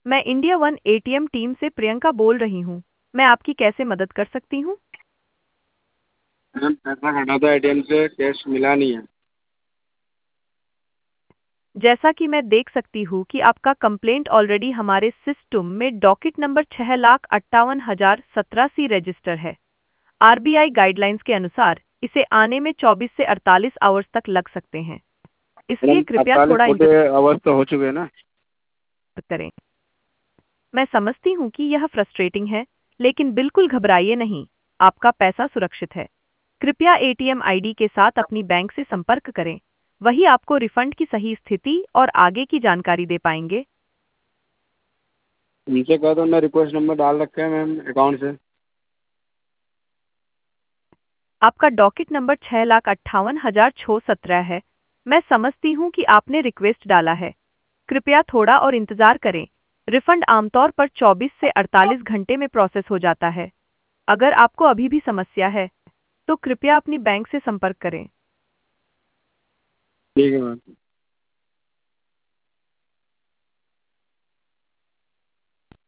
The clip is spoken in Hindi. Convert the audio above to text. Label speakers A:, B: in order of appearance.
A: मैं इंडिया वन एटीएम टीम से प्रियंका बोल रही हूँ। मैं आपकी कैसे मदद कर सकती हूँ?
B: मैम पैसा कटा था एटीएम से, कैश मिला नहीं है।
A: जैसा कि मैं देख सकती हूँ कि आपका कंप्लेंट ऑलरेडी हमारे सिस्टम में डॉकेट नंबर 6,58,17 सी रजिस्टर है। आरबीआई गाइडलाइंस के अनुसार इसे आने में 24 से 48 आवर्स तक लग सकते हैं। इसलिए
B: मैडम
A: कृपया
B: 48
A: थोड़ा
B: पूरे
A: इंतजार
B: आवर्स तो हो चुके हैं ना।
A: करें। मैं समझती हूँ कि यह फ्रस्ट्रेटिंग है, लेकिन बिल्कुल घबराइए नहीं। आपका पैसा सुरक्षित है। कृपया एटीएम आईडी के साथ अपनी बैंक से संपर्क करें। वही आपको रिफंड की सही स्थिति और आगे की जानकारी दे पाएंगे।
B: उनसे कहा तो मैं रिक्वेस्ट नंबर डाल रखे हैं मैम अकाउंट से।
A: आपका डॉकेट नंबर 6,58,617 है। मैं समझती हूँ कि आपने रिक्वेस्ट डाला है। कृपया थोड़ा और इंतजार करें। रिफंड आमतौर पर 24 से 48 घंटे में प्रोसेस हो जाता है। अगर आपको अभी भी समस्या है, तो कृपया अपनी बैंक से संपर्क करें।
B: ठीक है मैम।